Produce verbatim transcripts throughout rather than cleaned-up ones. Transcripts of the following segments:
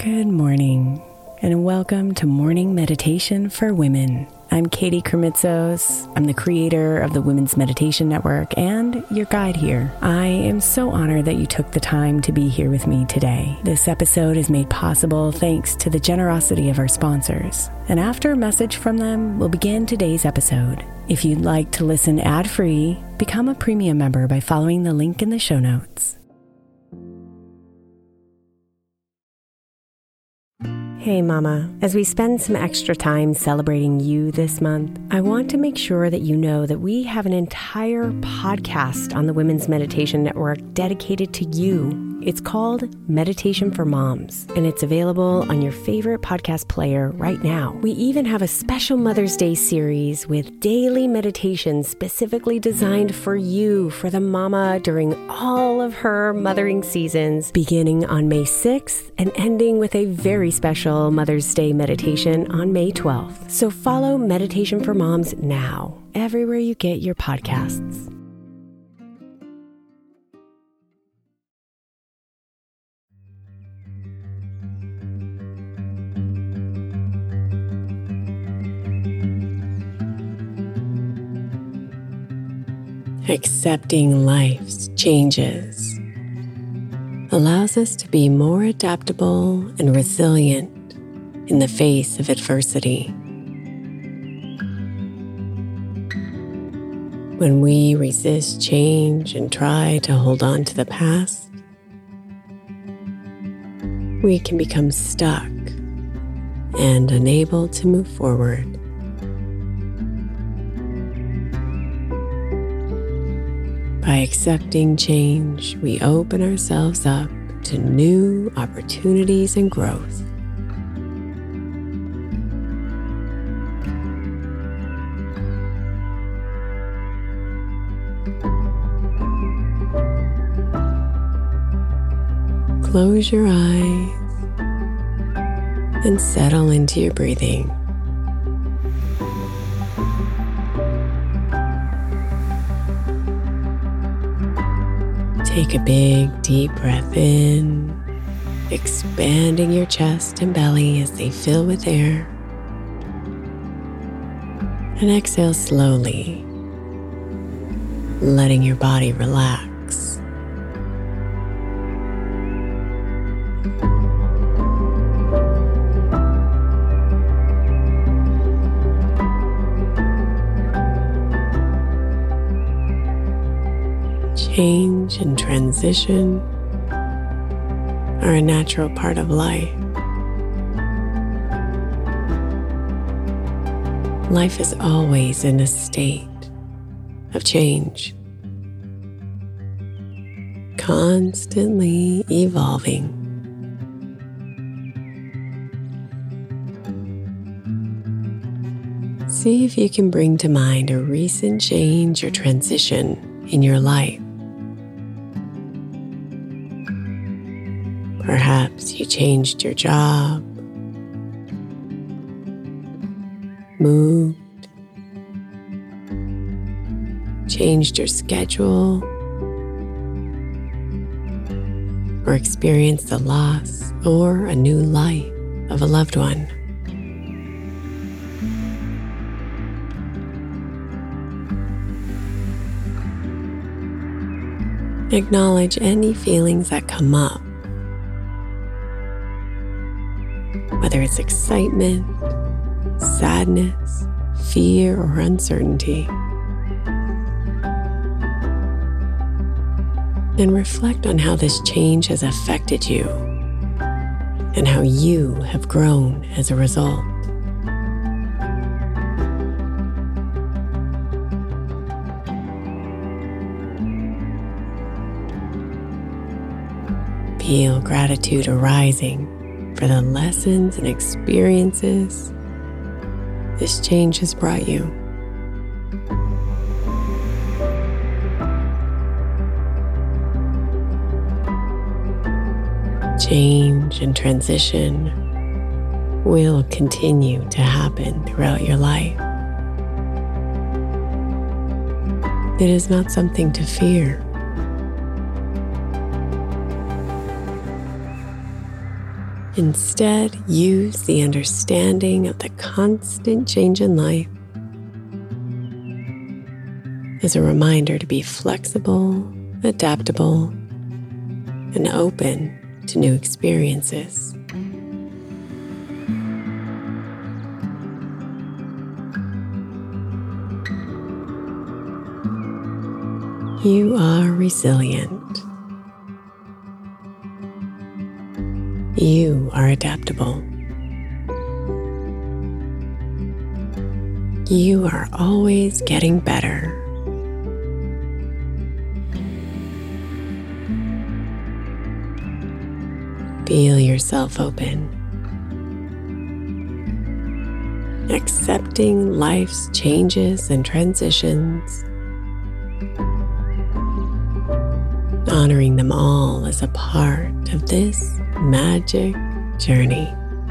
Good morning, and welcome to Morning Meditation for Women. I'm Katie Kremitzos. I'm the creator of the Women's Meditation Network and your guide here. I am so honored that you took the time to be here with me today. This episode is made possible thanks to the generosity of our sponsors. And after a message from them, we'll begin today's episode. If you'd like to listen ad-free, become a premium member by following the link in the show notes. Hey Mama, as we spend some extra time celebrating you this month, I want to make sure that you know that we have an entire podcast on the Women's Meditation Network dedicated to you. It's called Meditation for Moms, and it's available on your favorite podcast player right now. We even have a special Mother's Day series with daily meditations specifically designed for you, for the mama, during all of her mothering seasons, beginning on May sixth and ending with a very special Mother's Day meditation on May twelfth. So follow Meditation for Moms now, everywhere you get your podcasts. Accepting life's changes allows us to be more adaptable and resilient in the face of adversity. When we resist change and try to hold on to the past, we can become stuck and unable to move forward. By accepting change, we open ourselves up to new opportunities and growth. Close your eyes and settle into your breathing. Take a big, deep breath in, expanding your chest and belly as they fill with air. And exhale slowly, letting your body relax. Change and transition are a natural part of life. Life is always in a state of change, constantly evolving. See if you can bring to mind a recent change or transition in your life. Perhaps you changed your job, moved, changed your schedule, or experienced the loss or a new life of a loved one. Acknowledge any feelings that come up, whether it's excitement, sadness, fear, or uncertainty. And reflect on how this change has affected you and how you have grown as a result. Feel gratitude arising for the lessons and experiences this change has brought you. Change and transition will continue to happen throughout your life. It is not something to fear. Instead, use the understanding of the constant change in life as a reminder to be flexible, adaptable, and open to new experiences. You are resilient. You are adaptable. You are always getting better. Feel yourself open, accepting life's changes and transitions, honoring them all as a part of this magic journey.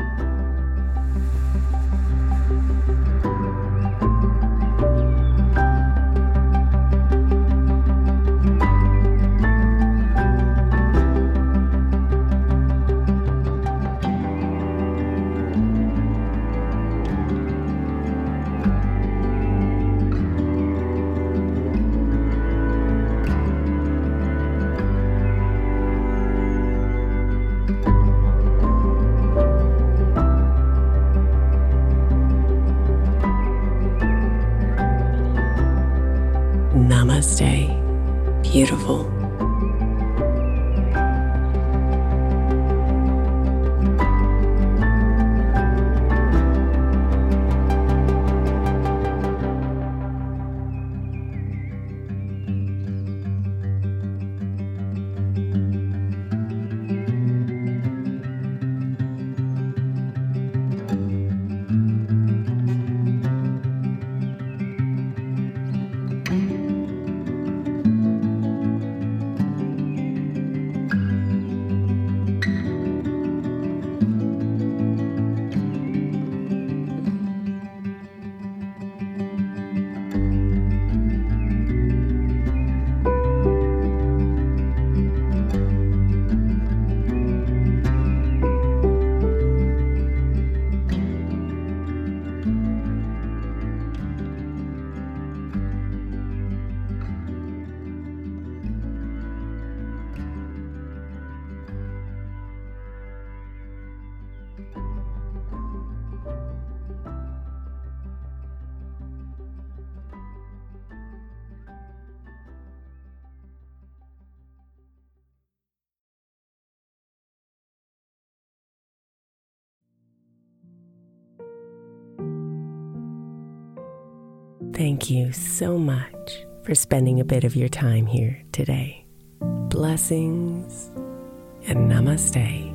Namaste, beautiful. Thank you so much for spending a bit of your time here today. Blessings and namaste.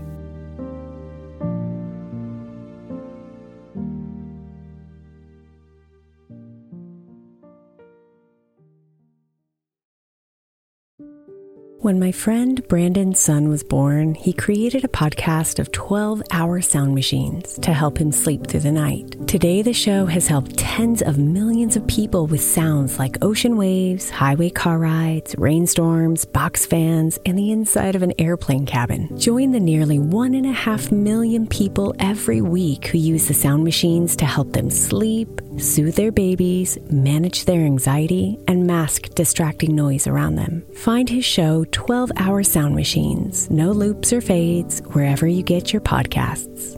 When my friend Brandon's son was born, he created a podcast of twelve-hour sound machines to help him sleep through the night. Today, the show has helped tens of millions of people with sounds like ocean waves, highway car rides, rainstorms, box fans, and the inside of an airplane cabin. Join the nearly one and a half million people every week who use the sound machines to help them sleep, soothe their babies, manage their anxiety, and mask distracting noise around them. Find his show, twelve-hour Sound Machines, no loops or fades, wherever you get your podcasts.